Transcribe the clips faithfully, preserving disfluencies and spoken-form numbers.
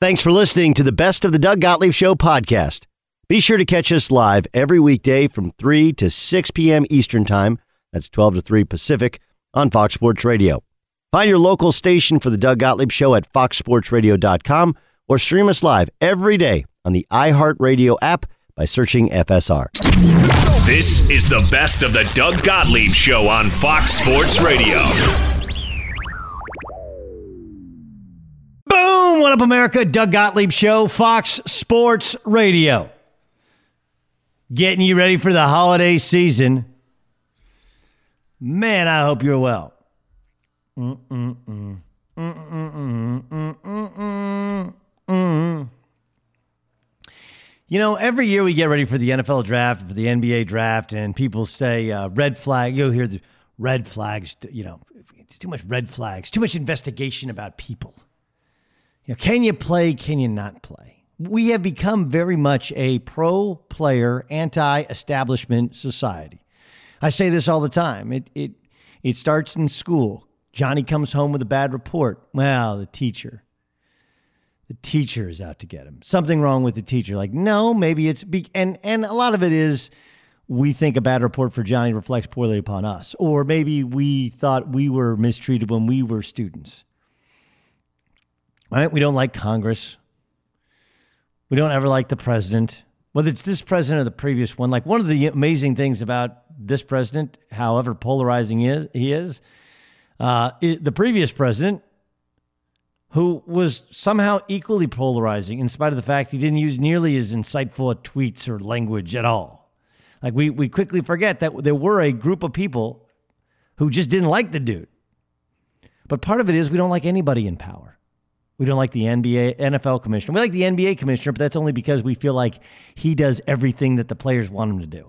Thanks for listening to the Best of the Doug Gottlieb Show podcast. Be sure to catch us live every weekday from three to six p.m. Eastern Time. That's twelve to three Pacific on Fox Sports Radio. Find your local station for the Doug Gottlieb Show at fox sports radio dot com or stream us live every day on the iHeartRadio app by searching F S R. This is the Best of the Doug Gottlieb Show on Fox Sports Radio. Boom! What up, America? Doug Gottlieb Show, Fox Sports Radio. Getting you ready for the holiday season. Man, I hope you're well. Mm-mm-mm. Mm-mm-mm. Mm-mm-mm. Mm-mm. You know, every year we get ready for the N F L draft, for the N B A draft, and people say uh, red flag. You'll hear the red flags, you know, it's too much red flags, too much investigation about people. You know, can you play? Can you not play? We have become very much a pro-player, anti-establishment society. I say this all the time. It it it starts in school. Johnny comes home with a bad report. Well, the teacher. The teacher is out to get him. Something wrong with the teacher. Like, no, maybe it's... Be- and, and a lot of it is we think a bad report for Johnny reflects poorly upon us. Or maybe we thought we were mistreated when we were students. Right? We don't like Congress. We don't ever like the president. Whether it's this president or the previous one. Like, one of the amazing things about this president, however polarizing he is, he is uh, it, the previous president, who was somehow equally polarizing in spite of the fact he didn't use nearly as insightful tweets or language at all. Like, we, we quickly forget that there were a group of people who just didn't like the dude. But part of it is we don't like anybody in power. We don't like the N B A, N F L commissioner. We like the N B A commissioner, but that's only because we feel like he does everything that the players want him to do.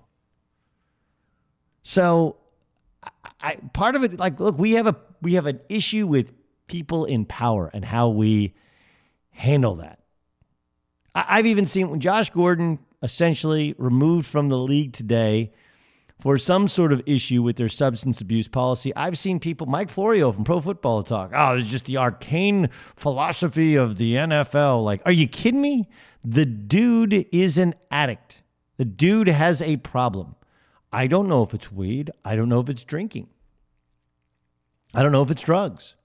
So I, part of it, like, look, we have a we have an issue with people in power and how we handle that. I, I've even seen when Josh Gordon essentially removed from the league today for some sort of issue with their substance abuse policy. I've seen people, Mike Florio from Pro Football Talk, oh, it's just the arcane philosophy of the N F L. Like, are you kidding me? The dude is an addict. The dude has a problem. I don't know if it's weed. I don't know if it's drinking. I don't know if it's drugs.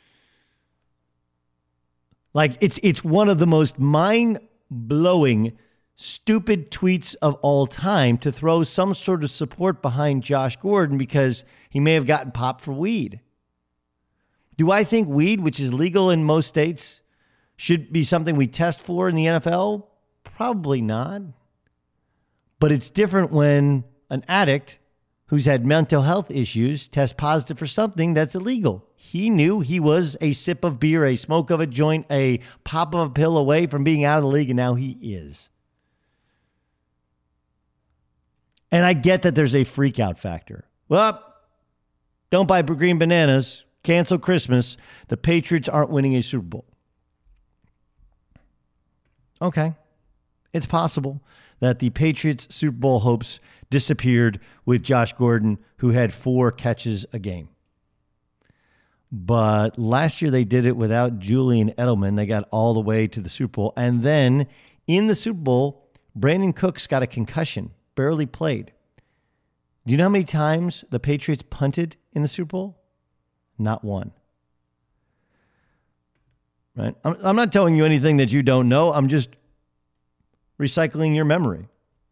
Like, it's it's one of the most mind-blowing stupid tweets of all time to throw some sort of support behind Josh Gordon because he may have gotten popped for weed. Do I think weed, which is legal in most states, should be something we test for in the N F L? Probably not. But it's different when an addict who's had mental health issues tests positive for something that's illegal. He knew he was a sip of beer, a smoke of a joint, a pop of a pill away from being out of the league, and now he is. And I get that there's a freak out factor. Well, don't buy green bananas. Cancel Christmas. The Patriots aren't winning a Super Bowl. Okay. It's possible that the Patriots' Super Bowl hopes disappeared with Josh Gordon, who had four catches a game. But last year they did it without Julian Edelman. They got all the way to the Super Bowl. And then in the Super Bowl, Brandon Cooks got a concussion. Barely played. Do you know how many times the Patriots punted in the Super Bowl? Not one. Right? I'm, I'm not telling you anything that you don't know. I'm just recycling your memory.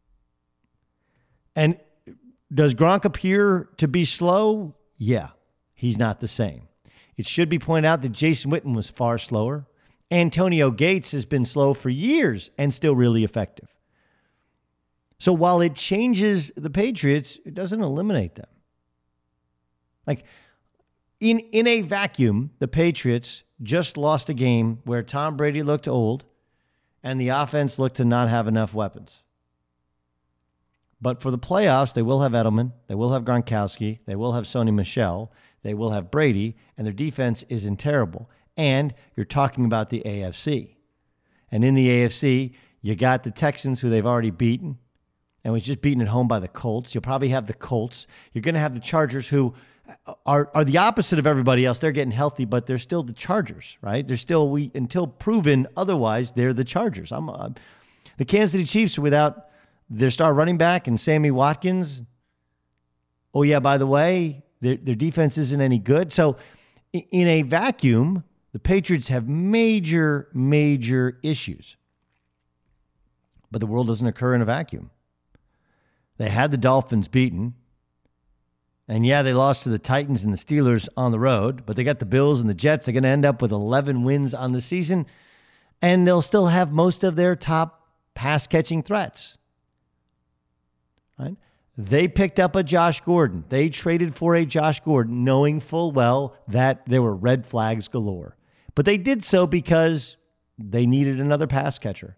And does Gronk appear to be slow? Yeah, he's not the same. It should be pointed out that Jason Witten was far slower. Antonio Gates has been slow for years and still really effective. So while it changes the Patriots, it doesn't eliminate them. Like, in, in a vacuum, the Patriots just lost a game where Tom Brady looked old and the offense looked to not have enough weapons. But for the playoffs, they will have Edelman, they will have Gronkowski, they will have Sony Michel, they will have Brady, and their defense isn't terrible. And you're talking about the A F C. And in the A F C, you got the Texans, who they've already beaten, and was just beaten at home by the Colts. You'll probably have the Colts. You're going to have the Chargers, who are are the opposite of everybody else. They're getting healthy, but they're still the Chargers, right? They're still we until proven otherwise. They're the Chargers. I'm uh, the Kansas City Chiefs without their star running back and Sammy Watkins. Oh yeah, by the way, their their defense isn't any good. So in a vacuum, the Patriots have major major issues. But the world doesn't occur in a vacuum. They had the Dolphins beaten. And yeah, they lost to the Titans and the Steelers on the road, but they got the Bills and the Jets. They're going to end up with eleven wins on the season, and they'll still have most of their top pass-catching threats. Right? They picked up a Josh Gordon. They traded for a Josh Gordon, knowing full well that there were red flags galore. But they did so because they needed another pass catcher.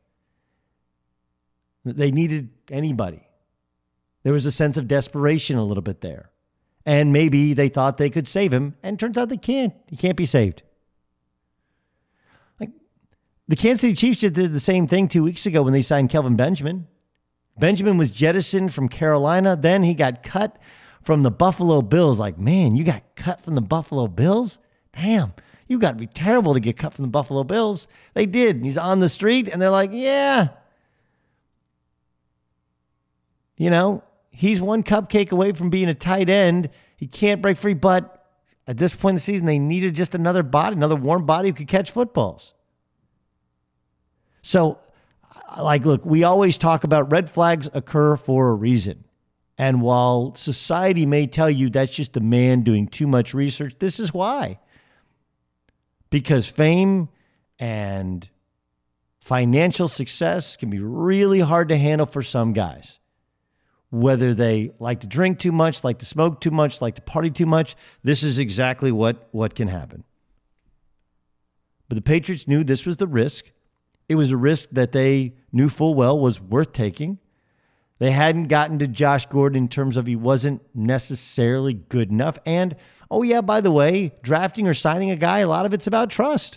They needed anybody. There was a sense of desperation a little bit there. And maybe they thought they could save him, and turns out they can't. He can't be saved. Like the Kansas City Chiefs just did the same thing two weeks ago when they signed Kelvin Benjamin. Benjamin was jettisoned from Carolina. Then he got cut from the Buffalo Bills. Like, man, you got cut from the Buffalo Bills? Damn, you got to be terrible to get cut from the Buffalo Bills. They did. He's on the street, and they're like, yeah. You know, he's one cupcake away from being a tight end. He can't break free, but at this point in the season, they needed just another body, another warm body who could catch footballs. So, like, look, we always talk about red flags occur for a reason. And while society may tell you that's just a man doing too much research, this is why. Because fame and financial success can be really hard to handle for some guys. Whether they like to drink too much, like to smoke too much, like to party too much, this is exactly what, what can happen. But the Patriots knew this was the risk. It was a risk that they knew full well was worth taking. They hadn't gotten to Josh Gordon in terms of he wasn't necessarily good enough. And, oh yeah, by the way, drafting or signing a guy, a lot of it's about trust.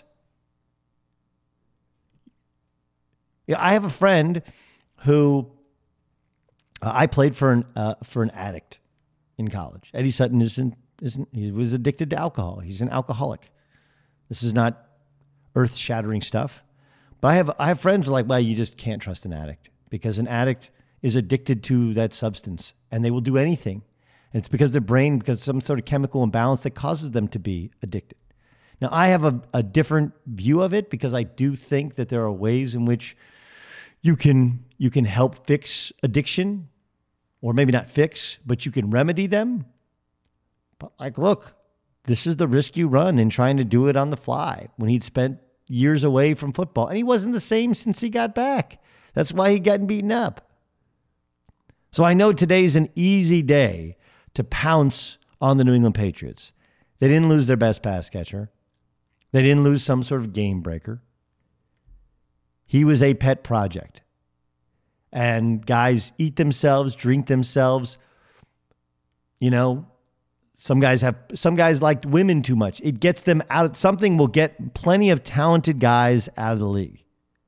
Yeah, I have a friend who... Uh, I played for an uh, for an addict in college. Eddie Sutton isn't isn't he was addicted to alcohol. He's an alcoholic. This is not earth-shattering stuff. But I have I have friends who are like, well, you just can't trust an addict because an addict is addicted to that substance and they will do anything. And it's because their brain, because some sort of chemical imbalance that causes them to be addicted. Now, I have a, a different view of it because I do think that there are ways in which you can you can help fix addiction, or maybe not fix, but you can remedy them. But like, look, this is the risk you run in trying to do it on the fly when he'd spent years away from football. And he wasn't the same since he got back. That's why he got beaten up. So I know today's an easy day to pounce on the New England Patriots. They didn't lose their best pass catcher. They didn't lose some sort of game breaker. He was a pet project. And guys eat themselves, drink themselves. You know, some guys have, some guys liked women too much. It gets them out. Something will get plenty of talented guys out of the league.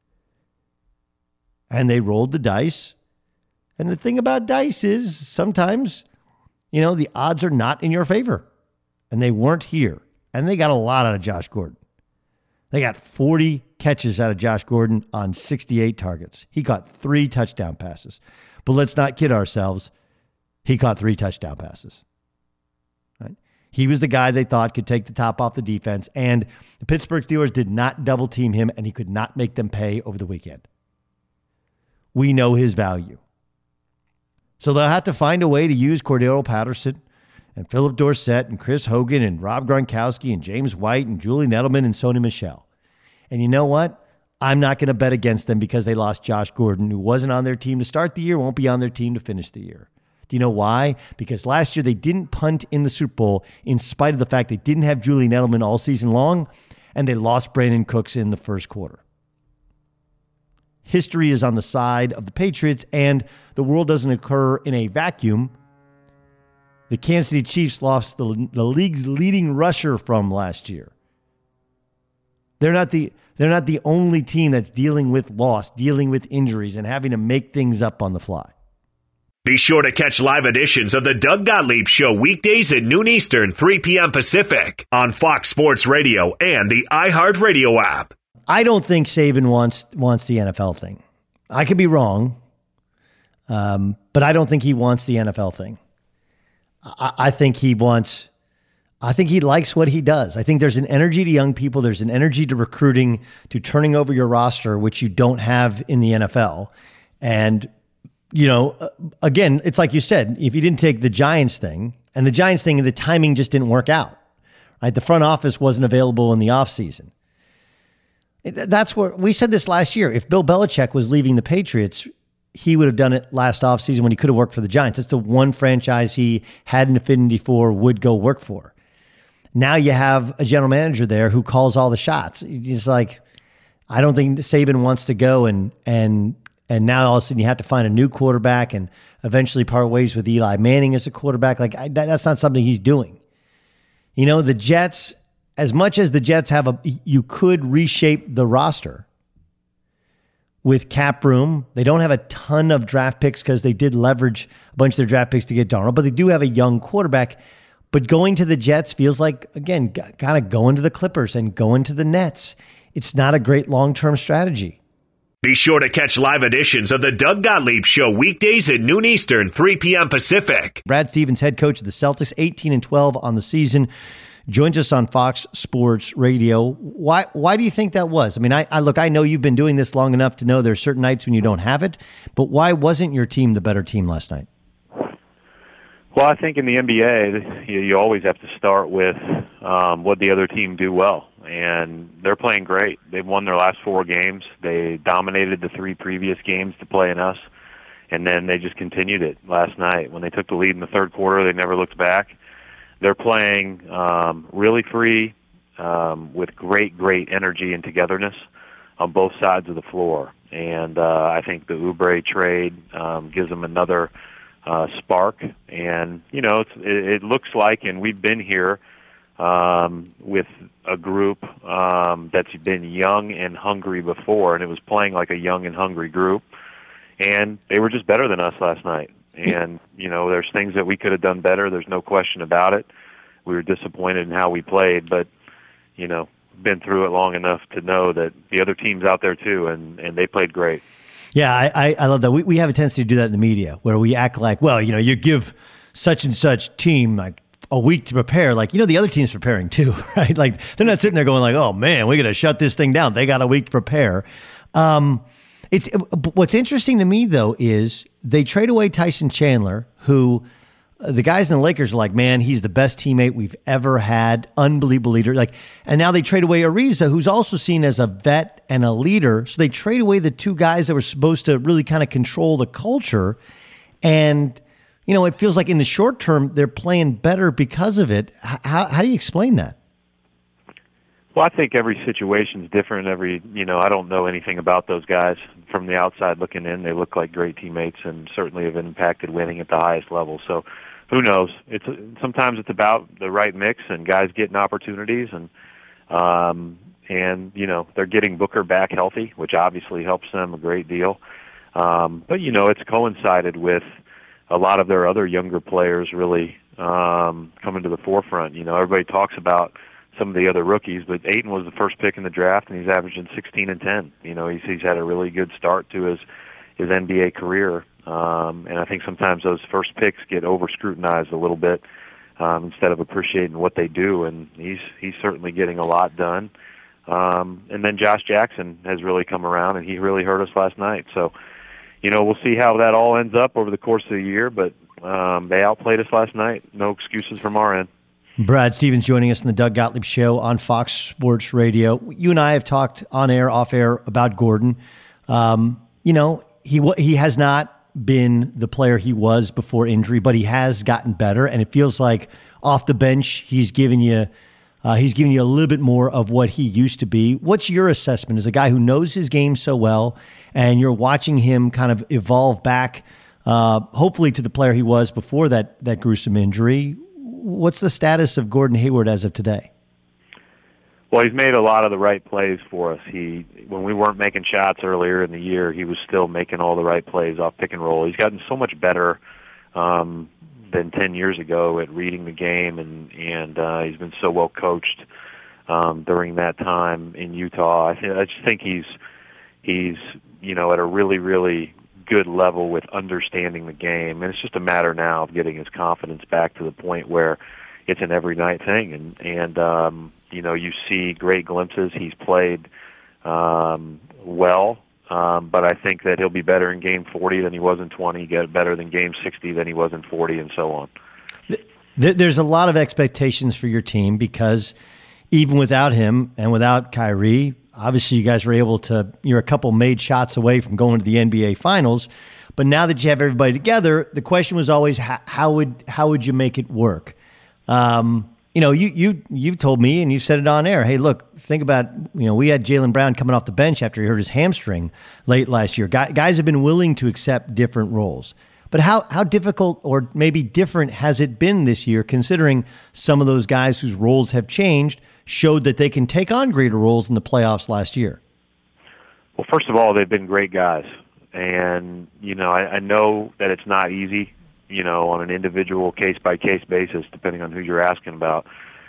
And they rolled the dice. And the thing about dice is sometimes, you know, the odds are not in your favor. And they weren't here. And they got a lot out of Josh Gordon. They got forty catches out of Josh Gordon on sixty-eight targets. He caught three touchdown passes. But let's not kid ourselves. He caught three touchdown passes. Right? He was the guy they thought could take the top off the defense. And the Pittsburgh Steelers did not double team him, and he could not make them pay over the weekend. We know his value. So they'll have to find a way to use Cordero Patterson and Philip Dorsett and Chris Hogan and Rob Gronkowski and James White and Julian Edelman and Sony Michel. And you know what? I'm not going to bet against them because they lost Josh Gordon, who wasn't on their team to start the year, won't be on their team to finish the year. Do you know why? Because last year they didn't punt in the Super Bowl in spite of the fact they didn't have Julian Edelman all season long, and they lost Brandon Cooks in the first quarter. History is on the side of the Patriots, and the world doesn't occur in a vacuum. The Kansas City Chiefs lost the, the league's leading rusher from last year. They're not the they're not the only team that's dealing with loss, dealing with injuries, and having to make things up on the fly. Be sure to catch live editions of the Doug Gottlieb Show weekdays at noon Eastern, three p.m. Pacific on Fox Sports Radio and the iHeartRadio app. I don't think Saban wants wants the N F L thing. I could be wrong, um, but I don't think he wants the N F L thing. I, I think he wants. I think he likes what he does. I think there's an energy to young people. There's an energy to recruiting, to turning over your roster, which you don't have in the N F L. And, you know, again, it's like you said, if you didn't take the Giants thing, and the Giants thing, the timing just didn't work out. Right? The front office wasn't available in the offseason. That's where we said this last year. If Bill Belichick was leaving the Patriots, he would have done it last offseason when he could have worked for the Giants. That's the one franchise he had an affinity for, would go work for. Now you have a general manager there who calls all the shots. He's like, I don't think Saban wants to go, and and and now all of a sudden you have to find a new quarterback and eventually part ways with Eli Manning as a quarterback. Like I, that, that's not something he's doing. You know, the Jets, as much as the Jets have a, you could reshape the roster with cap room. They don't have a ton of draft picks because they did leverage a bunch of their draft picks to get Darnold, but they do have a young quarterback. But going to the Jets feels like, again, kind of going to the Clippers and going to the Nets. It's not a great long-term strategy. Be sure to catch live editions of the Doug Gottlieb Show weekdays at noon Eastern, three p.m. Pacific. Brad Stevens, head coach of the Celtics, eighteen and twelve on the season, joins us on Fox Sports Radio. Why Why do you think that was? I mean, I, I look, I know you've been doing this long enough to know there's certain nights when you don't have it, but why wasn't your team the better team last night? Well, I think in the N B A, you, you always have to start with um, what the other team do well, and they're playing great. They've won their last four games. They dominated the three previous games to play in us, and then they just continued it last night. When they took the lead in the third quarter, they never looked back. They're playing um, really free um, with great, great energy and togetherness on both sides of the floor, and uh, I think the Oubre trade um, gives them another Uh, spark, and you know it's, it, it looks like, and we've been here um, with a group um, that's been young and hungry before, and it was playing like a young and hungry group, and they were just better than us last night. And you know, there's things that we could have done better. There's no question about it. We were disappointed in how we played, but you know, been through it long enough to know that the other team's out there too, and and they played great. Yeah, I, I, I love that. We we have a tendency to do that in the media, where we act like, well, you know, you give such and such team like a week to prepare. Like, you know, the other team's preparing too, right? Like, they're not sitting there going like, oh man, we got to shut this thing down. They got a week to prepare. Um, it's what's interesting to me though is they trade away Tyson Chandler, who uh, the guys in the Lakers are like, man, he's the best teammate we've ever had, unbelievable leader. Like, and now they trade away Ariza, who's also seen as a vet and a leader. So they trade away the two guys that were supposed to really kind of control the culture. And, you know, it feels like in the short term, they're playing better because of it. How, how do you explain that? Well, I think every situation is different. Every, you know, I don't know anything about those guys from the outside looking in. They look like great teammates and certainly have impacted winning at the highest level. So who knows? It's sometimes it's about the right mix and guys getting opportunities, and um, and you know they're getting Booker back healthy, which obviously helps them a great deal. Um, but you know it's coincided with a lot of their other younger players really um, coming to the forefront. You know, everybody talks about some of the other rookies, but Ayton was the first pick in the draft, and he's averaging sixteen and ten. You know, he's he's had a really good start to his his N B A career. Um, and I think sometimes those first picks get over-scrutinized a little bit um, instead of appreciating what they do, and he's he's certainly getting a lot done. Um, and then Josh Jackson has really come around, and he really hurt us last night. So, you know, we'll see how that all ends up over the course of the year, but um, they outplayed us last night. No excuses from our end. Brad Stevens joining us in the Doug Gottlieb Show on Fox Sports Radio. You and I have talked on air, off air about Gordon. Um, you know, he he has not been the player he was before injury, but he has gotten better, and it feels like off the bench he's given you uh, he's giving you a little bit more of what he used to be. What's your assessment as a guy who knows his game so well, and you're watching him kind of evolve back, uh, hopefully to the player he was before that that gruesome injury? What's the status of Gordon Hayward as of today? Well, he's made a lot of the right plays for us. He, when we weren't making shots earlier in the year, he was still making all the right plays off pick and roll. He's gotten so much better um, than ten years ago at reading the game, and and uh, he's been so well coached um, during that time in Utah. I, th- I just think he's he's you know at a really really good level with understanding the game, and it's just a matter now of getting his confidence back to the point where it's an every night thing, and and um, you know you see great glimpses. He's played um, well, um, but I think that he'll be better in game forty than he was in twenty, get better than game sixty than he was in forty, and so on. There's a lot of expectations for your team because even without him and without Kyrie, obviously you guys were able to, you're a couple made shots away from going to the N B A Finals. But now that you have everybody together, the question was always how, how would how would you make it work? Um, you know, you you you've told me and you said it on air. Hey, look, think about, you know, we had Jaylen Brown coming off the bench after he hurt his hamstring late last year. Guys, guys have been willing to accept different roles. But how how difficult or maybe different has it been this year, considering some of those guys whose roles have changed showed that they can take on greater roles in the playoffs last year? Well, first of all, they've been great guys. And, you know, I, I know that it's not easy, you know, on an individual case-by-case basis, depending on who you're asking about.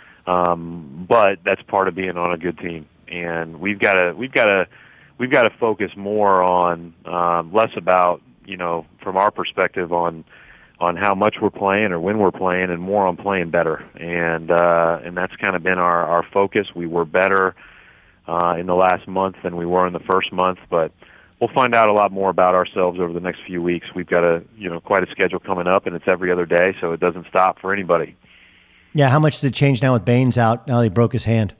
Um, but that's part of being on a good team. And we've got to we've got to we've got to focus more on um, less about, you know, from our perspective on on how much we're playing or when we're playing, and more on playing better. And uh, and that's kind of been our, our focus. We were better uh, in the last month than we were in the first month, but we'll find out a lot more about ourselves over the next few weeks. We've got a you know quite a schedule coming up, and it's every other day, so it doesn't stop for anybody. Yeah, how much does it change now with Baines out? Now he broke his hand.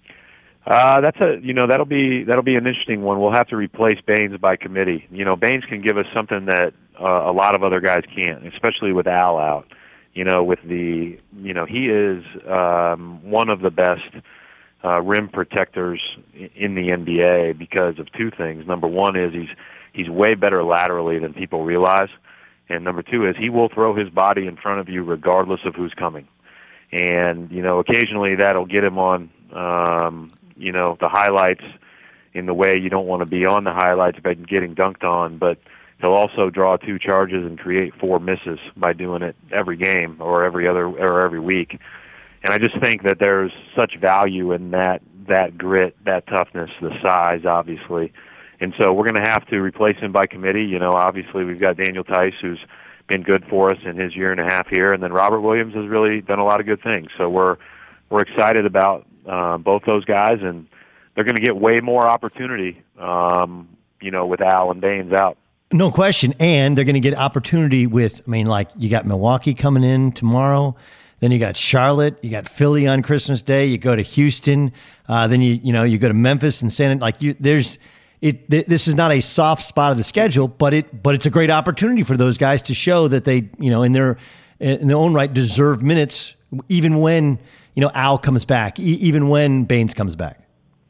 Uh, that's a you know that'll be that'll be an interesting one. We'll have to replace Baines by committee. You know, Baines can give us something that uh, a lot of other guys can't, especially with Al out. You know, with the you know he is um, one of the best uh, rim protectors in the N B A because of two things. Number one is he's he's way better laterally than people realize, and number two is he will throw his body in front of you regardless of who's coming. And you know, occasionally that'll get him on. Um, you know, the highlights in the way you don't want to be on the highlights by getting dunked on, but he'll also draw two charges and create four misses by doing it every game or every other or every week. And I just think that there's such value in that that grit, that toughness, the size, obviously. And so we're going to have to replace him by committee. You know, obviously we've got Daniel Tice, who's been good for us in his year and a half here, and then Robert Williams has really done a lot of good things. So we're we're excited about Uh, both those guys, and they're going to get way more opportunity, um, you know, with Al and Baines out. No question. And they're going to get opportunity with, I mean, like you got Milwaukee coming in tomorrow. Then you got Charlotte, you got Philly on Christmas Day. You go to Houston. Uh, then you, you know, you go to Memphis and San, like you, there's it, th- this is not a soft spot of the schedule, but it, but it's a great opportunity for those guys to show that they, you know, in their, in their own right deserve minutes, even when, you know, Al comes back, e- even when Baines comes back.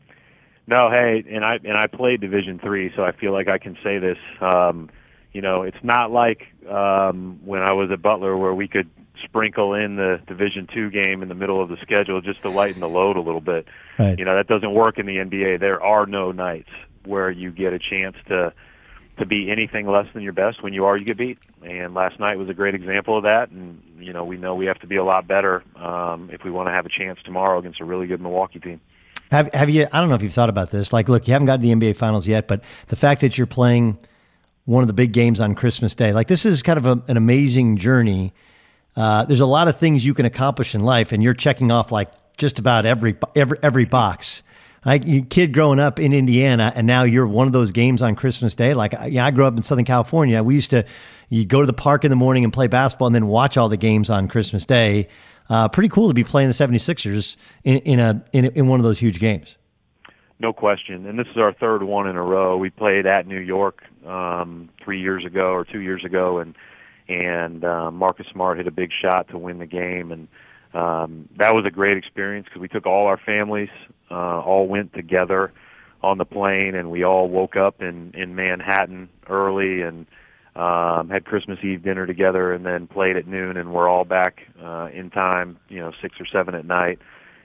No, hey, and I and I played Division Three, so I feel like I can say this. Um, you know, it's not like um, when I was at Butler where we could sprinkle in the Division Two game in the middle of the schedule just to lighten the load a little bit. Right. You know, that doesn't work in the N B A. There are no nights where you get a chance to to be anything less than your best. When you are, you get beat. And last night was a great example of that. And, you know, we know we have to be a lot better um, if we want to have a chance tomorrow against a really good Milwaukee team. Have have you, I don't know if you've thought about this. Like, look, you haven't gotten to the N B A Finals yet, but the fact that you're playing one of the big games on Christmas Day, like this is kind of a, an amazing journey. Uh, there's a lot of things you can accomplish in life, and you're checking off like just about every every every box. Like you kid growing up in Indiana, and now you're one of those games on Christmas Day. Like, yeah, I grew up in Southern California. We used to, you go to the park in the morning and play basketball and then watch all the games on Christmas Day. Uh, pretty cool to be playing the seventy-sixers in, in a in, in one of those huge games. No question. And this is our third one in a row. We played at New York um, three years ago or two years ago, and and uh, Marcus Smart hit a big shot to win the game, and um, that was a great experience because we took all our families. Uh, all went together on the plane, and we all woke up in, in Manhattan early and um, had Christmas Eve dinner together and then played at noon, and we're all back uh, in time, you know, six or seven at night.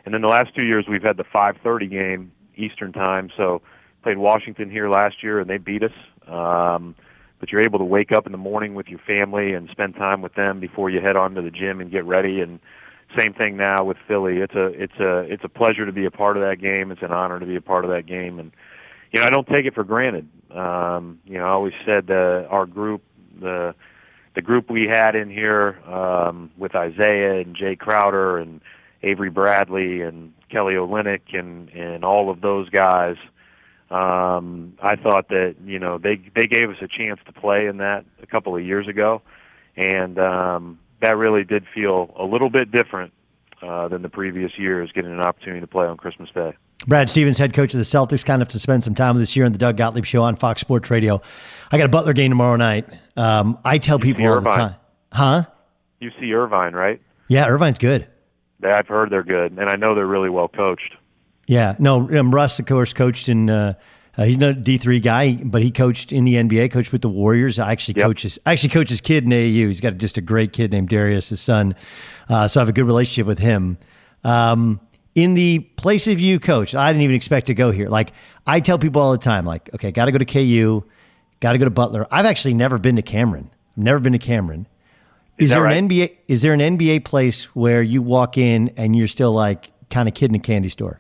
And then the last two years we've had the five thirty game Eastern time. So played Washington here last year, and they beat us. Um, but you're able to wake up in the morning with your family and spend time with them before you head on to the gym and get ready. And same thing now with Philly. It's a it's a it's a pleasure to be a part of that game. It's an honor to be a part of that game, and you know I don't take it for granted. Um, you know I always said that our group, the the group we had in here um, with Isaiah and Jay Crowder and Avery Bradley and Kelly Olynyk and and all of those guys. Um, I thought that you know they they gave us a chance to play in that a couple of years ago, and um, that really did feel a little bit different uh, than the previous years, getting an opportunity to play on Christmas Day. Brad Stevens, head coach of the Celtics, kind of to spend some time with us here on the Doug Gottlieb Show on Fox Sports Radio. I got a Butler game tomorrow night. Um, I tell U C people all Irvine. the time. Huh? U C Irvine, right? Yeah, Irvine's good. I've heard they're good, and I know they're really well coached. Yeah. No, um, Russ, of course, coached in uh, uh, he's not a D three guy, but he coached in the N B A, coached with the Warriors. I actually Yep. coach his, I actually coach his kid in A A U. He's got just a great kid named Darius, his son. Uh, so I have a good relationship with him. Um, in the places you coach, I didn't even expect to go here. Like, I tell people all the time, like, okay, got to go to K U, got to go to Butler. I've actually never been to Cameron. I've never been to Cameron. Is, Is that there right? an N B A? Is there an N B A place where you walk in and you're still like kind of kid in a candy store?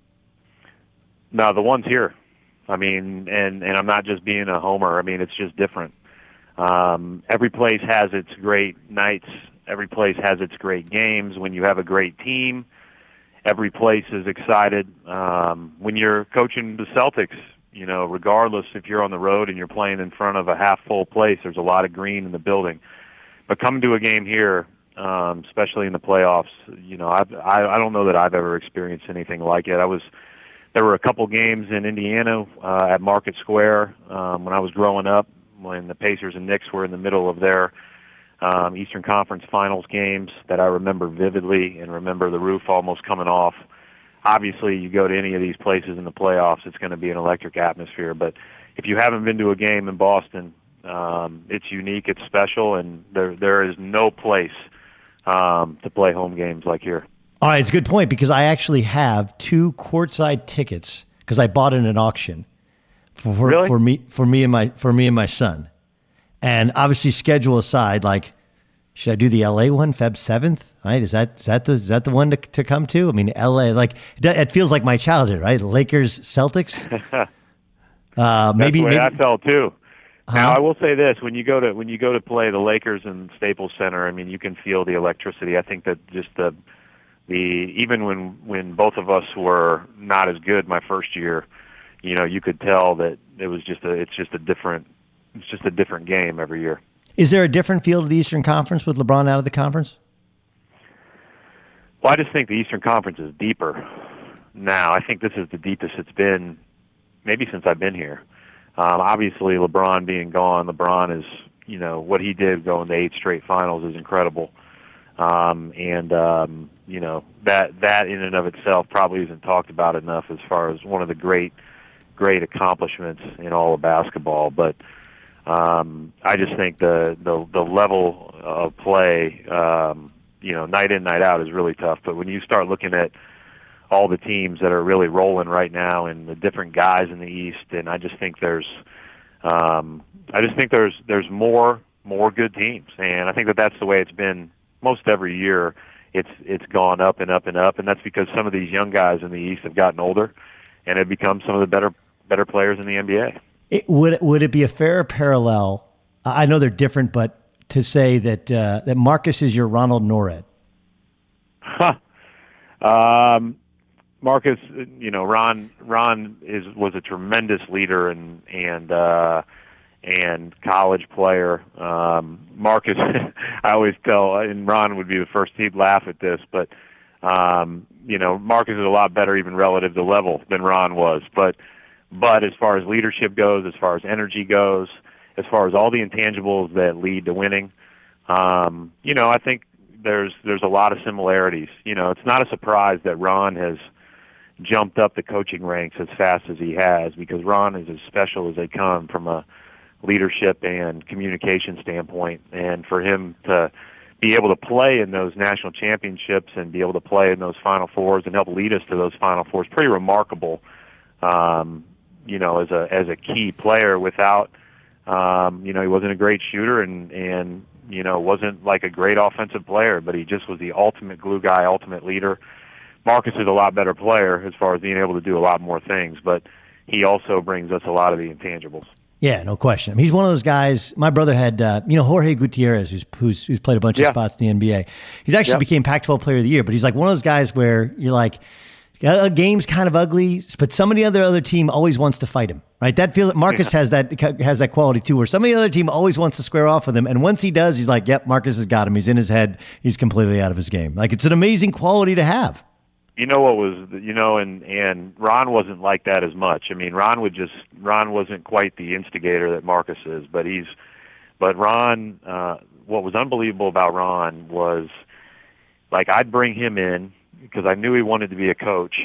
No, the one's here. I mean, and, and I'm not just being a homer. I mean, it's just different. Um, every place has its great nights. Every place has its great games. When you have a great team, every place is excited. Um, when you're coaching the Celtics, you know, regardless if you're on the road and you're playing in front of a half-full place, there's a lot of green in the building. But coming to a game here, um, especially in the playoffs, you know, I've, I I don't know that I've ever experienced anything like it. I was there were a couple games in Indiana uh, at Market Square um, when I was growing up, when the Pacers and Knicks were in the middle of their um, Eastern Conference Finals games that I remember vividly and remember the roof almost coming off. Obviously, you go to any of these places in the playoffs, it's going to be an electric atmosphere. But if you haven't been to a game in Boston, um, it's unique, it's special, and there there is no place um, to play home games like here. All right, it's a good point because I actually have two courtside tickets because I bought in an auction for Really? for me for me and my for me and my son. And obviously, schedule aside, like, should I do the L A one, February seventh? Right? Is that is that the is that the one to to come to? I mean, L A, like, it, it feels like my childhood, right? Lakers, Celtics. Uh, maybe That's the way maybe I felt too. Huh? Now I will say this: when you go to when you go to play the Lakers in Staples Center, I mean, you can feel the electricity. I think that just the the even when when both of us were not as good my first year, you know, you could tell that it was just a it's just a different it's just a different game every year. Is there a different feel to the Eastern Conference with LeBron out of the conference? Well, I just think the Eastern Conference is deeper now. I think this is the deepest it's been maybe since I've been here. Um, obviously, LeBron being gone, LeBron is, you know, what he did going to eight straight finals is incredible. Um, and, um, you know, that that in and of itself probably isn't talked about enough as far as one of the great, great accomplishments in all of basketball. But um, I just think the, the, the level of play, um, you know, night in, night out is really tough. But when you start looking at all the teams that are really rolling right now and the different guys in the East, and I just think there's, um, I just think there's there's more more good teams, and I think that that's the way it's been most every year. It's it's gone up and up and up, and that's because some of these young guys in the East have gotten older, and have become some of the better better players in the N B A. It, would would it be a fair parallel? I know they're different, but to say that uh, that Marcus is your Ronald Norred. Huh. Um, Marcus, you know, Ron Ron is was a tremendous leader and and uh, and college player. Um, Marcus, I always tell, and Ron would be the first he'd laugh at this, but um, you know, Marcus is a lot better, even relative to level, than Ron was. But but as far as leadership goes, as far as energy goes, as far as all the intangibles that lead to winning, um, you know, I think there's there's a lot of similarities. You know, it's not a surprise that Ron has jumped up the coaching ranks as fast as he has, because Ron is as special as they come from a leadership and communication standpoint. And for him to be able to play in those national championships and be able to play in those Final Fours and help lead us to those Final Fours, pretty remarkable. Um, you know, as a as a key player. Without, um, you know, he wasn't a great shooter and and you know wasn't like a great offensive player, but he just was the ultimate glue guy, ultimate leader. Marcus is a lot better player as far as being able to do a lot more things, but he also brings us a lot of the intangibles. Yeah, no question. I mean, he's one of those guys. My brother had, uh, you know, Jorge Gutierrez, who's who's, who's played a bunch yeah. of spots in the N B A. He's actually yeah. became Pac twelve Player of the Year, but he's like one of those guys where you're like, a game's kind of ugly, but somebody on the other team always wants to fight him, right? That feels Marcus yeah. has that has that quality too, where somebody on the other team always wants to square off with him, and once he does, he's like, "Yep, Marcus has got him. He's in his head. He's completely out of his game." Like, it's an amazing quality to have. You know what was, you know, and and Ron wasn't like that as much. I mean, Ron would just Ron wasn't quite the instigator that Marcus is, but he's, but Ron, uh, what was unbelievable about Ron was, like, I'd bring him in because I knew he wanted to be a coach,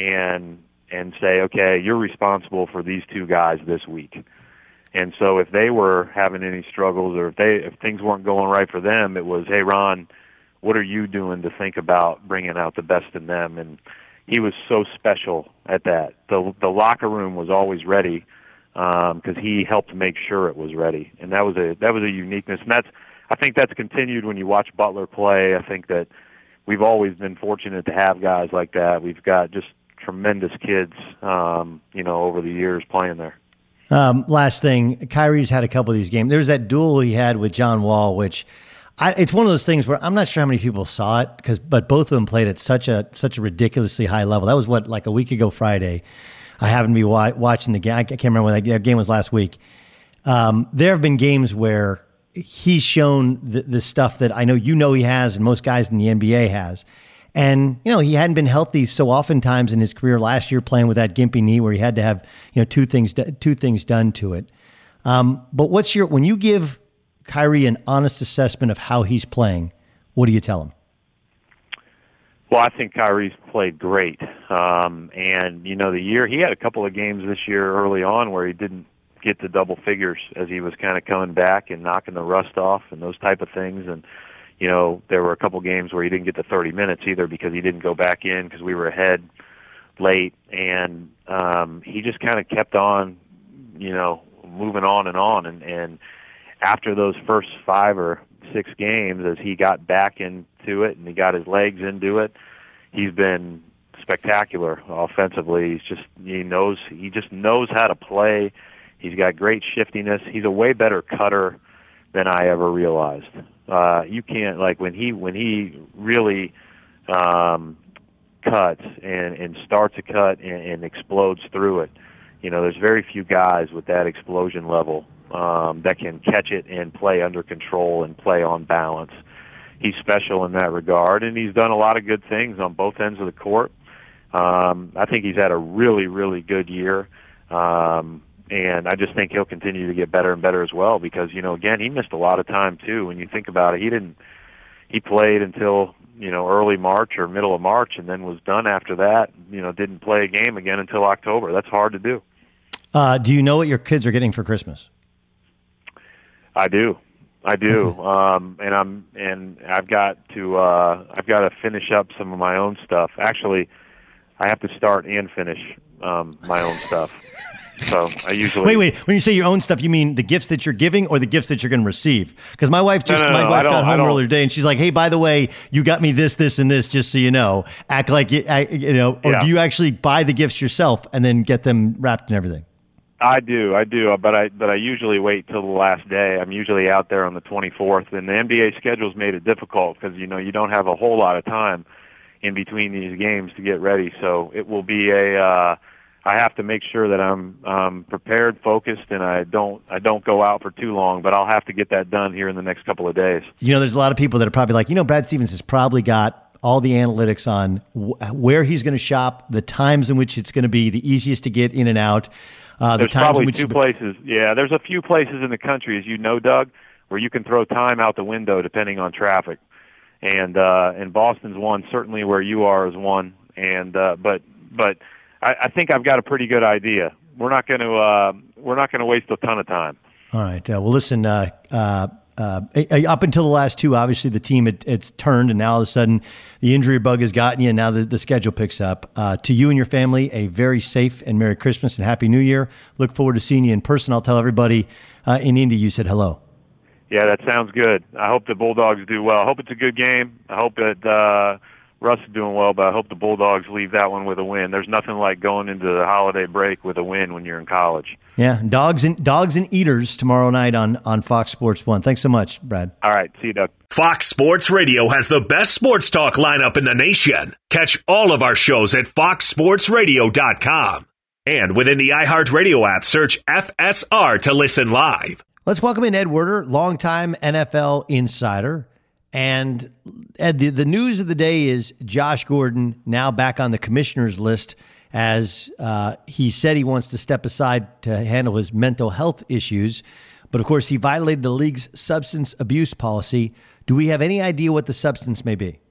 and and say, okay, you're responsible for these two guys this week. And so if they were having any struggles or if they if things weren't going right for them, it was, hey, Ron, what are you doing to think about bringing out the best in them? And he was so special at that. The the locker room was always ready because um, he helped make sure it was ready, and that was a that was a uniqueness. And that's I think that's continued when you watch Butler play. I think that we've always been fortunate to have guys like that. We've got just tremendous kids, um, you know, over the years playing there. Um, last thing, Kyrie's had a couple of these games. There's that duel he had with John Wall, which. I, it's one of those things where I'm not sure how many people saw it, because but both of them played at such a such a ridiculously high level. That was what like a week ago Friday. I happened to be wa- watching the game. I can't remember when that game was last week. Um, there have been games where he's shown the, the stuff that I know you know he has, and most guys in the N B A has. And you know he hadn't been healthy so oftentimes in his career. Last year, playing with that gimpy knee, where he had to have you know two things two things done to it. Um, but what's your when you give Kyrie an honest assessment of how he's playing, what do you tell him? Well, I think Kyrie's played great. Um, and, you know, the year, he had a couple of games this year early on where he didn't get to double figures as he was kind of coming back and knocking the rust off and those type of things. And, you know, there were a couple games where he didn't get to thirty minutes either because he didn't go back in because we were ahead late. And um, he just kind of kept on, you know, moving on and on. And, and after those first five or six games, as he got back into it and he got his legs into it, he's been spectacular offensively. He's just he knows he just knows how to play. He's got great shiftiness. He's a way better cutter than I ever realized. Uh, you can't like when he when he really um, cuts and, and starts a cut and, and explodes through it. You know, there's very few guys with that explosion level. Um, that can catch it and play under control and play on balance. He's special in that regard, and he's done a lot of good things on both ends of the court. Um, I think he's had a really, really good year, um, and I just think he'll continue to get better and better as well because, you know, again, he missed a lot of time too. When you think about it, he didn't. He played until, you know, early March or middle of March, and then was done after that. You know, didn't play a game again until October. That's hard to do. Uh, do you know what your kids are getting for Christmas? I do, I do, okay. um, and I'm and I've got to uh, I've got to finish up some of my own stuff. Actually, I have to start and finish um, my own stuff. So I usually wait, wait. When you say your own stuff, you mean the gifts that you're giving or the gifts that you're going to receive? Because my wife just no, no, my no, wife got home earlier today, and she's like, "Hey, by the way, you got me this, this, and this, just so you know." Act like you, you know, or yeah. do you actually buy the gifts yourself and then get them wrapped and everything? I do, I do, but I but I usually wait till the last day. I'm usually out there on the twenty-fourth, and the N B A schedule's made it difficult because you know you don't have a whole lot of time in between these games to get ready. So it will be a. Uh, I have to make sure that I'm um, prepared, focused, and I don't I don't go out for too long. But I'll have to get that done here in the next couple of days. You know, there's a lot of people that are probably like, you know, Brad Stevens has probably got all the analytics on wh- where he's going to shop, the times in which it's going to be the easiest to get in and out. Uh, the there's times probably in which two places. Yeah, there's a few places in the country, as you know, Doug, where you can throw time out the window depending on traffic. And uh, and Boston's one, certainly where you are is one. And uh, but but I, I think I've got a pretty good idea. We're not going to uh, we're not going to waste a ton of time. All right. Uh, well, listen, uh, uh, uh, up until the last two, obviously the team, it, it's turned, and now all of a sudden the injury bug has gotten you, and now the, the schedule picks up. Uh, to you and your family, a very safe and Merry Christmas and Happy New Year. Look forward to seeing you in person. I'll tell everybody uh, in Indy you said hello. Yeah, that sounds good. I hope the Bulldogs do well. I hope it's a good game. I hope that uh, Russ is doing well, but I hope the Bulldogs leave that one with a win. There's nothing like going into the holiday break with a win when you're in college. Yeah, dogs and dogs and eaters tomorrow night on, on Fox Sports one. Thanks so much, Brad. All right, see you, Doug. Fox Sports Radio has the best sports talk lineup in the nation. Catch all of our shows at fox sports radio dot com. And within the iHeartRadio app, search F S R to listen live. Let's welcome in Ed Werder, longtime N F L insider. And Ed, the, the news of the day is Josh Gordon now back on the commissioner's list as uh, he said he wants to step aside to handle his mental health issues. But of course, he violated the league's substance abuse policy. Do we have any idea what the substance may be?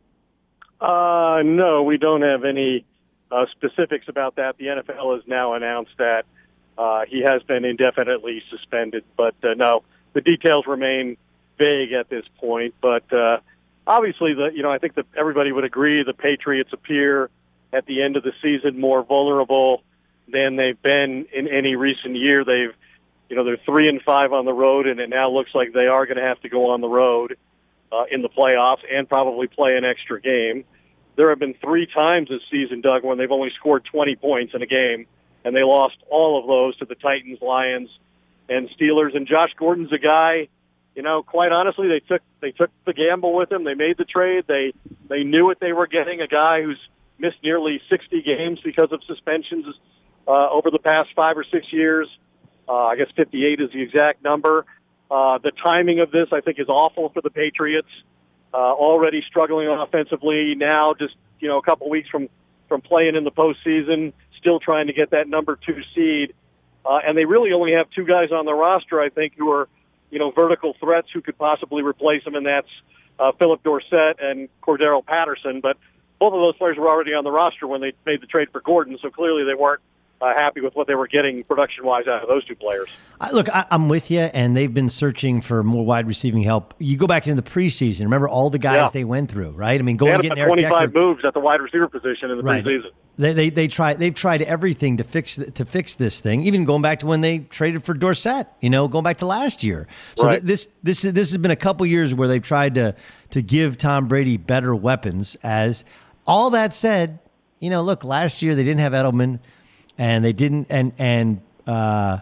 Uh, no, we don't have any uh, specifics about that. The N F L has now announced that Uh, he has been indefinitely suspended, but uh, no, the details remain vague at this point. But uh, obviously, the you know I think that everybody would agree the Patriots appear at the end of the season more vulnerable than they've been in any recent year. They've you know they're three and five on the road, and it now looks like they are going to have to go on the road uh, in the playoffs and probably play an extra game. There have been three times this season, Doug, when they've only scored twenty points in a game. And they lost all of those to the Titans, Lions, and Steelers. And Josh Gordon's a guy, you know, quite honestly, they took they took the gamble with him. They made the trade. They they knew what they were getting, a guy who's missed nearly sixty games because of suspensions uh, over the past five or six years. Uh, I guess fifty-eight is the exact number. Uh, the timing of this, I think, is awful for the Patriots. Uh, already struggling offensively, now just, you know, a couple weeks from, from playing in the postseason, still trying to get that number two seed. Uh, and they really only have two guys on the roster, I think, who are, you know, vertical threats who could possibly replace him, and that's uh, Philip Dorsett and Cordero Patterson. But both of those players were already on the roster when they made the trade for Gordon, so clearly they weren't uh, happy with what they were getting production-wise out of those two players. I, look, I, I'm with you, and they've been searching for more wide receiving help. You go back into the preseason, remember all the guys yeah. they went through, right? I mean, going and getting Eric twenty-five Decker, moves at the wide receiver position in the right. preseason. They they they try they've tried everything to fix to fix this thing. Even going back to when they traded for Dorsett, you know, going back to last year. So right. th- this this this has been a couple years where they've tried to to give Tom Brady better weapons. As all that said, you know, look, last year they didn't have Edelman, and they didn't and and uh,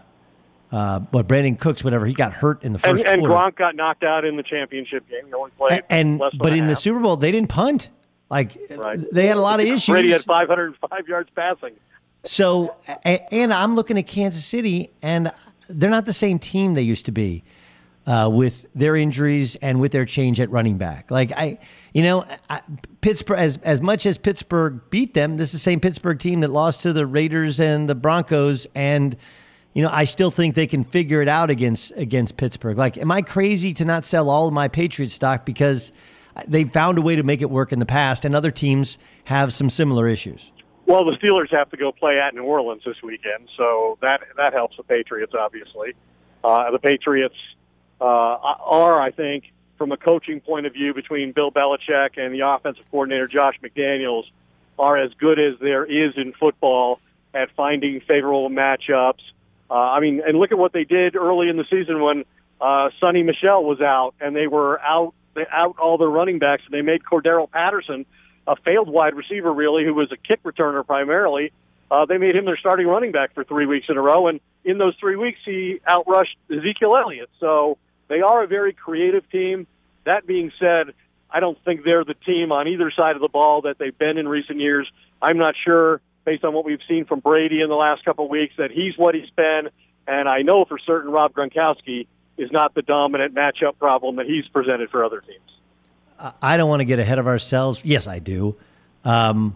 uh, what Brandon Cooks, whatever, he got hurt in the first and, and quarter. Gronk got knocked out in the championship game. He only played and, less and than but a in half. the Super Bowl they didn't punt. Like, right. they had a lot of issues. Brady had five hundred five yards passing. So, and I'm looking at Kansas City, and they're not the same team they used to be uh, with their injuries and with their change at running back. Like, I, you know, I, Pittsburgh, as as much as Pittsburgh beat them, this is the same Pittsburgh team that lost to the Raiders and the Broncos, and you know, I still think they can figure it out against against Pittsburgh. Like, am I crazy to not sell all of my Patriots stock because they found a way to make it work in the past, and other teams have some similar issues? Well, the Steelers have to go play at New Orleans this weekend, so that that helps the Patriots, obviously. Uh, the Patriots uh, are, I think, from a coaching point of view, between Bill Belichick and the offensive coordinator, Josh McDaniels, are as good as there is in football at finding favorable matchups. Uh, I mean, and look at what they did early in the season when uh, Sonny Michel was out, and they were out they out all their running backs, and they made Cordero Patterson, a failed wide receiver, really, who was a kick returner primarily. Uh, they made him their starting running back for three weeks in a row, and in those three weeks, he outrushed Ezekiel Elliott. So they are a very creative team. That being said, I don't think they're the team on either side of the ball that they've been in recent years. I'm not sure, based on what we've seen from Brady in the last couple of weeks, that he's what he's been, and I know for certain Rob Gronkowski is not the dominant matchup problem that he's presented for other teams. I don't want to get ahead of ourselves. Yes, I do. Um,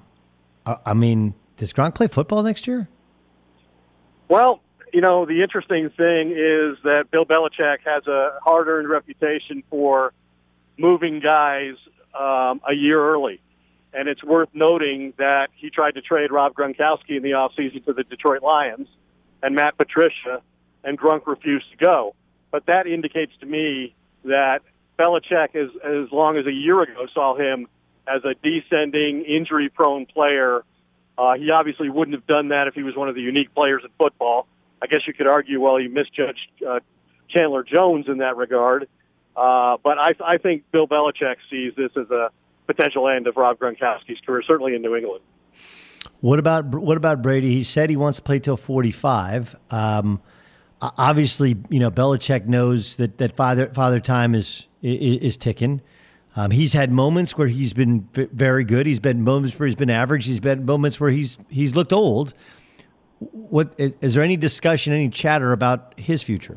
I mean, does Gronk play football next year? Well, you know, the interesting thing is that Bill Belichick has a hard-earned reputation for moving guys um, a year early. And it's worth noting that he tried to trade Rob Gronkowski in the offseason to the Detroit Lions and Matt Patricia, and Gronk refused to go. But that indicates to me that Belichick, as, as long as a year ago, saw him as a descending, injury-prone player. Uh, he obviously wouldn't have done that if he was one of the unique players in football. I guess you could argue, well, he misjudged uh, Chandler Jones in that regard. Uh, but I, I think Bill Belichick sees this as a potential end of Rob Gronkowski's career, certainly in New England. What about what about Brady? He said he wants to play till forty-five. Um, obviously, you know, Belichick knows that, that father father time is is, is ticking. Um, he's had moments where he's been very good. He's been moments where he's been average. He's been moments where he's he's looked old. What is, is there any discussion, any chatter about his future?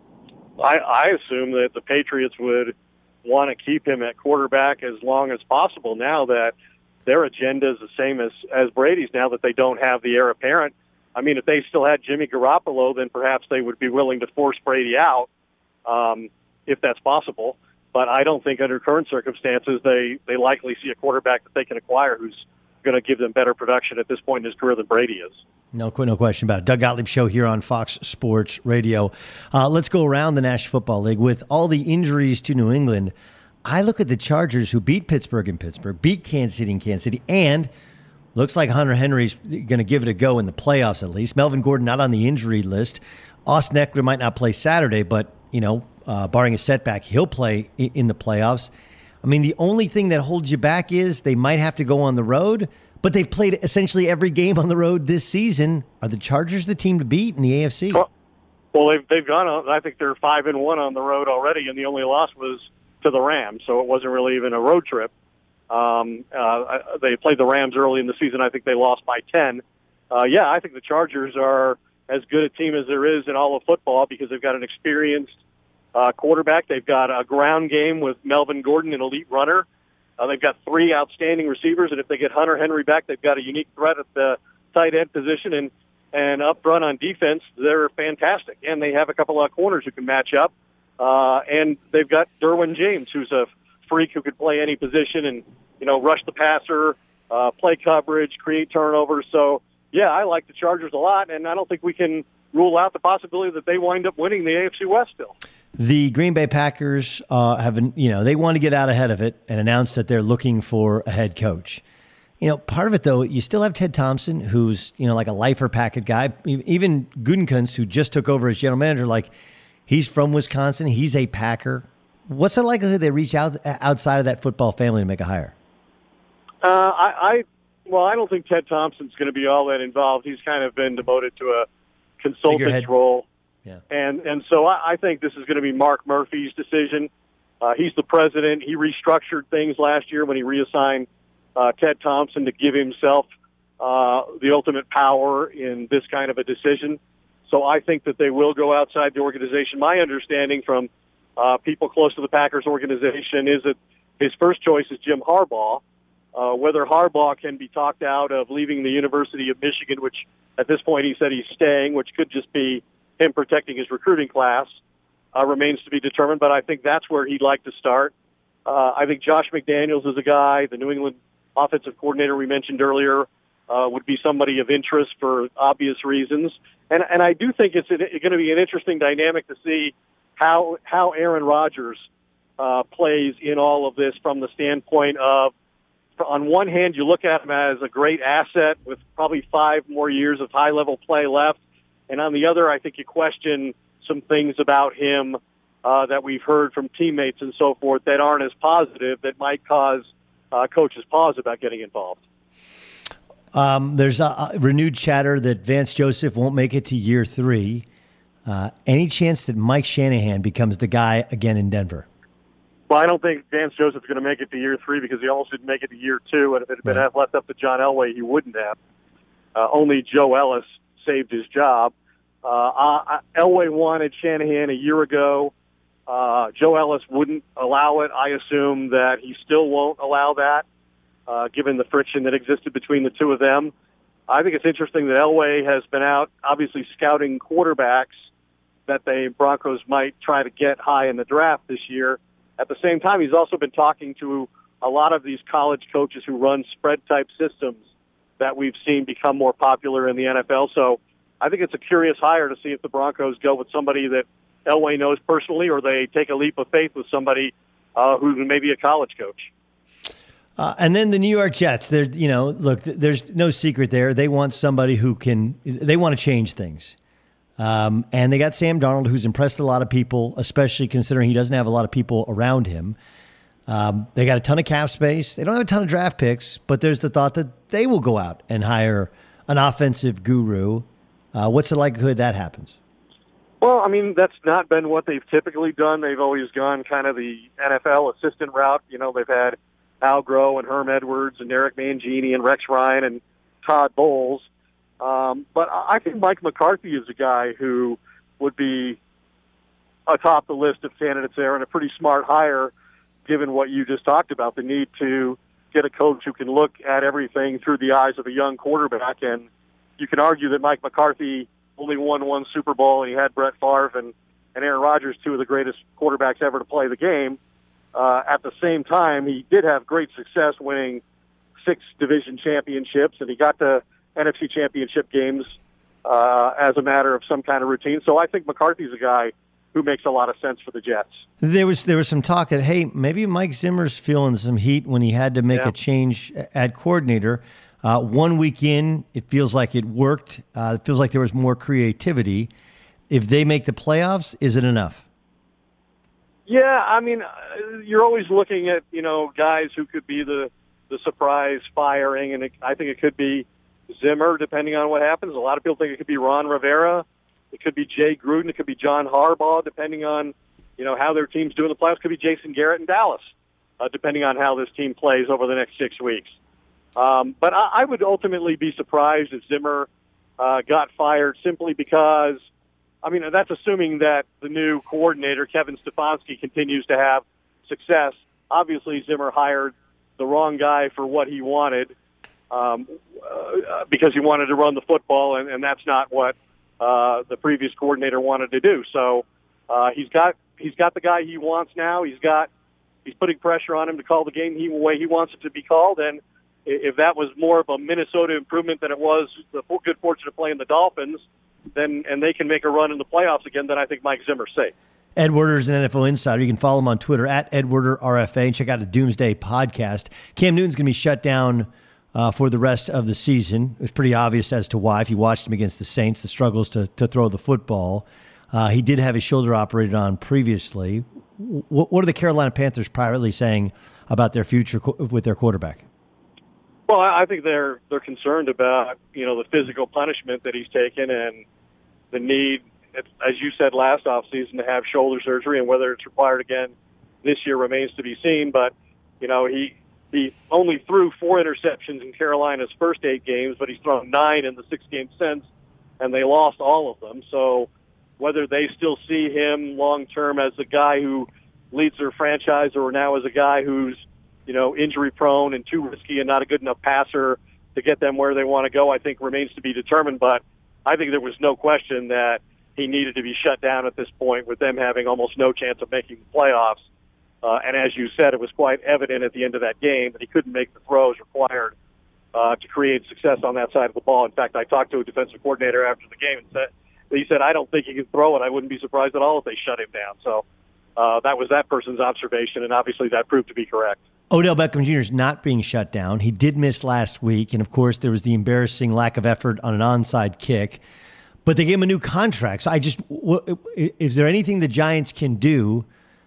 I, I assume that the Patriots would want to keep him at quarterback as long as possible now that their agenda is the same as, as Brady's now that they don't have the heir apparent. I mean, if they still had Jimmy Garoppolo, then perhaps they would be willing to force Brady out, um, if that's possible. But I don't think under current circumstances they, they likely see a quarterback that they can acquire who's going to give them better production at this point in his career than Brady is. No, no question about it. Doug Gottlieb Show here on Fox Sports Radio. Uh, let's go around the National Football League. With all the injuries to New England, I look at the Chargers, who beat Pittsburgh in Pittsburgh, beat Kansas City in Kansas City, and looks like Hunter Henry's going to give it a go in the playoffs at least. Melvin Gordon not on the injury list. Austin Eckler might not play Saturday, but, you know, uh, barring a setback, he'll play in, in the playoffs. I mean, the only thing that holds you back is they might have to go on the road, but they've played essentially every game on the road this season. Are the Chargers the team to beat in the A F C? Well, well they've they've gone on. I think they're five and one on the road already, and the only loss was to the Rams, so it wasn't really even a road trip. Um, uh, they played the Rams early in the season. I think they lost by ten. Uh, yeah, I think the Chargers are as good a team as there is in all of football because they've got an experienced uh, quarterback. They've got a ground game with Melvin Gordon, an elite runner. Uh, they've got three outstanding receivers, and if they get Hunter Henry back, they've got a unique threat at the tight end position. And, and up front on defense, they're fantastic. And they have a couple of corners who can match up. Uh, and they've got Derwin James, who's a freak who could play any position and, you know, rush the passer, uh, play coverage, create turnovers. So, yeah, I like the Chargers a lot, and I don't think we can rule out the possibility that they wind up winning the A F C West still. The Green Bay Packers uh, have, you know, they want to get out ahead of it and announce that they're looking for a head coach. You know, part of it, though, you still have Ted Thompson, who's, you know, like a lifer packet guy. Even Gutekunst, who just took over as general manager, like, he's from Wisconsin. He's a Packer. What's the likelihood they reach out outside of that football family to make a hire? Uh, I, I well, I don't think Ted Thompson's going to be all that involved. He's kind of been devoted to a consultant role. Yeah. And and so I, I think this is going to be Mark Murphy's decision. Uh, he's the president. He restructured things last year when he reassigned uh, Ted Thompson to give himself uh, the ultimate power in this kind of a decision. So I think that they will go outside the organization. My understanding from uh, people close to the Packers organization is that his first choice is Jim Harbaugh. Uh, whether Harbaugh can be talked out of leaving the University of Michigan, which at this point he said he's staying, which could just be him protecting his recruiting class, uh, remains to be determined, but I think that's where he'd like to start. Uh, I think Josh McDaniels is a guy, the New England offensive coordinator we mentioned earlier, uh, would be somebody of interest for obvious reasons. And and I do think it's going to be an interesting dynamic to see how how Aaron Rodgers uh, plays in all of this from the standpoint of, on one hand, you look at him as a great asset with probably five more years of high-level play left. And on the other, I think you question some things about him uh, that we've heard from teammates and so forth that aren't as positive, that might cause uh, coaches pause about getting involved. Um, there's a, a renewed chatter that Vance Joseph won't make it to year three. Uh, any chance that Mike Shanahan becomes the guy again in Denver? Well, I don't think Vance Joseph's going to make it to year three because he almost didn't make it to year two. And if it had been right. left up to John Elway, he wouldn't have. Uh, only Joe Ellis saved his job. Uh, uh, Elway wanted Shanahan a year ago. Uh, Joe Ellis wouldn't allow it. I assume that he still won't allow that, uh, given the friction that existed between the two of them. I think it's interesting that Elway has been out, obviously scouting quarterbacks that the Broncos might try to get high in the draft this year. At the same time, he's also been talking to a lot of these college coaches who run spread-type systems that we've seen become more popular in the N F L. So I think it's a curious hire to see if the Broncos go with somebody that Elway knows personally, or they take a leap of faith with somebody uh, who's maybe a college coach. Uh, and then the New York Jets, they're, you know, look, there's no secret there. They want somebody who can, they want to change things. Um, and they got Sam Darnold, who's impressed a lot of people, especially considering he doesn't have a lot of people around him. Um, they got a ton of cap space. They don't have a ton of draft picks, but there's the thought that they will go out and hire an offensive guru. Uh, what's the likelihood that happens? Well, I mean, that's not been what they've typically done. They've always gone kind of the N F L assistant route. You know, they've had Al Groh and Herm Edwards and Eric Mangini and Rex Ryan and Todd Bowles. Um, but I think Mike McCarthy is a guy who would be atop the list of candidates there, and a pretty smart hire given what you just talked about, the need to get a coach who can look at everything through the eyes of a young quarterback. And you can argue that Mike McCarthy only won one Super Bowl, and he had Brett Favre and, and Aaron Rodgers, two of the greatest quarterbacks ever to play the game. Uh, at the same time, he did have great success winning six division championships, and he got to N F C championship games uh, as a matter of some kind of routine. So I think McCarthy's a guy who makes a lot of sense for the Jets. There was there was some talk that, hey, maybe Mike Zimmer's feeling some heat when he had to make yeah. a change at coordinator. Uh, one week in, it feels like it worked. Uh, it feels like there was more creativity. If they make the playoffs, is it enough? Yeah, I mean, you're always looking at, you know, guys who could be the, the surprise firing, and it, I think it could be Zimmer, depending on what happens. A lot of people think it could be Ron Rivera. It could be Jay Gruden. It could be John Harbaugh, depending on, you know, how their team's doing in the playoffs. It could be Jason Garrett in Dallas, uh, depending on how this team plays over the next six weeks. Um, but I, I would ultimately be surprised if Zimmer uh, got fired simply because, I mean, that's assuming that the new coordinator, Kevin Stefanski, continues to have success. Obviously, Zimmer hired the wrong guy for what he wanted um, uh, because he wanted to run the football, and, and that's not what uh, the previous coordinator wanted to do. So uh, he's got he's got the guy he wants now. He's got he's putting pressure on him to call the game the way he wants it to be called, and if that was more of a Minnesota improvement than it was the good fortune of playing the Dolphins, then and they can make a run in the playoffs again, then I think Mike Zimmer's safe. Ed Werder is an N F L insider. You can follow him on Twitter at Ed Werder R F A and check out the Doomsday podcast. Cam Newton's going to be shut down uh, for the rest of the season. It's pretty obvious as to why. If you watched him against the Saints, the struggles to to throw the football. Uh, he did have his shoulder operated on previously. What, what are the Carolina Panthers privately saying about their future co- with their quarterback? Well, I think they're they're concerned about, you know, the physical punishment that he's taken and the need, as you said last offseason, to have shoulder surgery, and whether it's required again this year remains to be seen. But, you know, he he only threw four interceptions in Carolina's first eight games, but he's thrown nine in the six games since, and they lost all of them. So whether they still see him long-term as a guy who leads their franchise or now as a guy who's, you know, injury-prone and too risky and not a good enough passer to get them where they want to go, I think remains to be determined. But I think there was no question that he needed to be shut down at this point with them having almost no chance of making the playoffs. Uh, and as you said, it was quite evident at the end of that game that he couldn't make the throws required uh, to create success on that side of the ball. In fact, I talked to a defensive coordinator after the game and said, he said, I don't think he can throw it. I wouldn't be surprised at all if they shut him down. So uh, that was that person's observation, and obviously that proved to be correct. Odell Beckham Junior is not being shut down. He did miss last week, and of course there was the embarrassing lack of effort on an onside kick. But they gave him a new contract. So I just, is there anything the Giants can do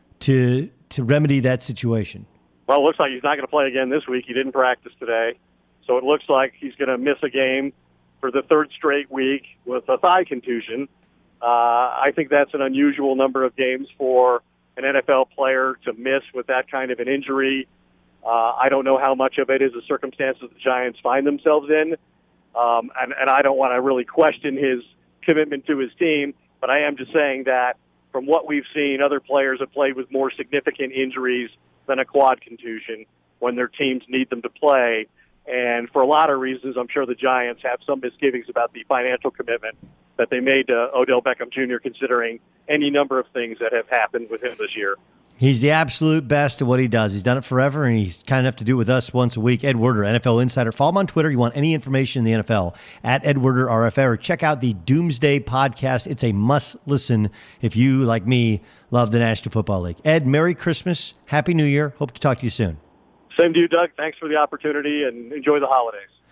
to to remedy that situation? Well, it looks like he's not going to play again this week. He didn't practice today. So it looks like he's going to miss a game for the third straight week with a thigh contusion. Uh, I think that's an unusual number of games for an N F L player to miss with that kind of an injury. Uh, I don't know how much of it is the circumstances the Giants find themselves in. Um, and, and I don't want to really question his commitment to his team, but I am just saying that from what we've seen, other players have played with more significant injuries than a quad contusion when their teams need them to play. And for a lot of reasons, I'm sure the Giants have some misgivings about the financial commitment that they made to Odell Beckham Junior, considering any number of things that have happened with him this year. He's the absolute best at what he does. He's done it forever, and he's kind enough to do it with us once a week. Ed Werder, N F L Insider. Follow him on Twitter. You want any information in the N F L, at Ed Werder R F A, or check out the Doomsday podcast. It's a must-listen if you, like me, love the National Football League. Ed, Merry Christmas. Happy New Year. Hope to talk to you soon. Same to you, Doug. Thanks for the opportunity, and enjoy the holidays.